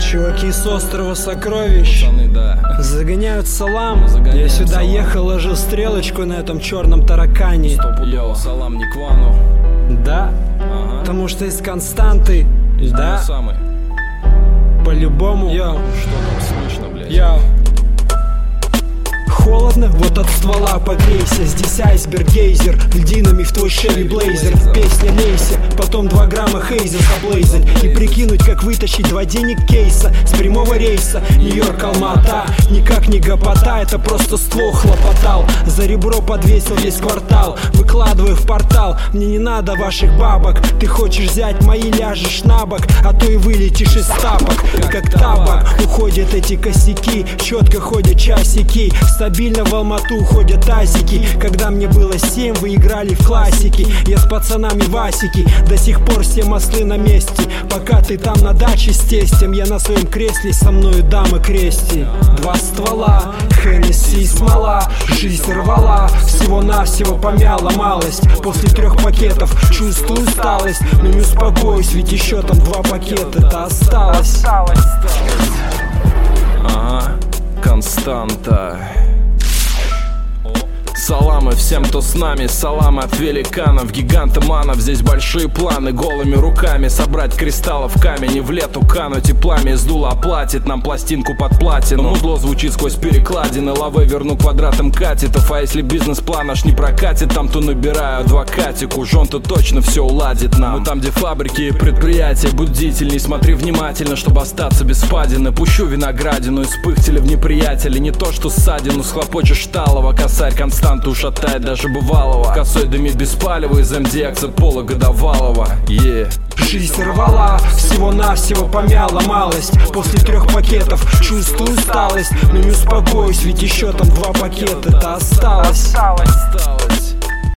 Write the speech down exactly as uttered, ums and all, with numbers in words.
Чуваки с острова Сокровищ, пацаны, да, загоняют салам. Загоняют Я сюда салам. ехал, ложил стрелочку на этом черном таракане. Йоу, салам не Квану. Да, Ага. потому что из константы. Да, Самый. по-любому. Йоу, Что там слышно, блядь? йоу. Холодно, вот от ствола погрейся. Здесь айсберг, гейзер, льдинами в твой Chevy Blazer. Песня лейся, потом два грамма хейзер облейзать. И прикинуть, как вытащить два денег кейса с прямого рейса. Нью-Йорк, Алма-Ата, никак не гопота, это просто ствол хлопотал. За ребро подвесил весь квартал, выкладываю в портал. Мне не надо ваших бабок, ты хочешь взять мои, ляжешь на бок, а то и вылетишь из тапок. Как табак, уходят эти косяки, четко ходят часики. Стабильно в Алмату ходят тазики. Когда мне было семь, вы играли в классики. Я с пацанами Васики, до сих пор все мосты на месте. Пока ты там на даче с тестем, я на своем кресле, со мною дамы крести. Два ствола, Хеннесси и смола, жизнь рвала, всего-навсего помяла малость. После трех пакетов чувствую усталость, но не успокоюсь, ведь еще там два пакета-то осталось. Ага, константа. Саламы всем, кто с нами, саламы от великанов, гигантоманов. Здесь большие планы, голыми руками собрать кристаллов камень и в лету кануть. И пламя из дула оплатит нам пластинку под платину. Мудло звучит сквозь перекладины, лавы верну квадратом катетов. А если бизнес-план аж не прокатит там, то набираю адвокатику. Жон-то точно все уладит нам. Мы там, где фабрики и предприятия, будь бдительней, смотри внимательно, чтобы остаться без впадины. Пущу виноградину из пыхтеля в неприятеля. Не то что ссадину схлопочешь шталова, косарь констант ушатает даже бывалого. Косой дымит без палева из эм ди экс от Пола Годовалова. Yeah. Жизнь рвала, всего-навсего помяла малость. После трех пакетов чувствую усталость, но не успокоюсь, ведь еще там два пакета-то осталось. Осталось.